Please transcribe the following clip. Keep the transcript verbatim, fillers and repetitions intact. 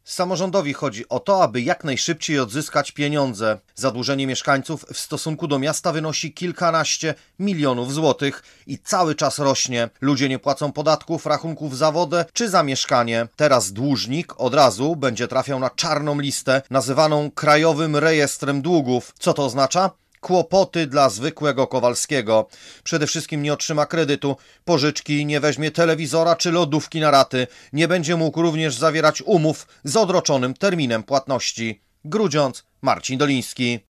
Samorządowi chodzi o to, aby jak najszybciej odzyskać pieniądze. Zadłużenie mieszkańców w stosunku do miasta wynosi kilkanaście milionów złotych i cały czas rośnie. Ludzie nie płacą podatków, rachunków za wodę czy za mieszkanie. Teraz dłużnik od razu będzie trafiał na czarną listę nazywaną Krajowym Rejestrem Długów. Co to oznacza? Kłopoty dla zwykłego Kowalskiego. Przede wszystkim nie otrzyma kredytu, pożyczki, nie weźmie telewizora czy lodówki na raty. Nie będzie mógł również zawierać umów z odroczonym terminem płatności. Grudziądz, Marcin Doliński.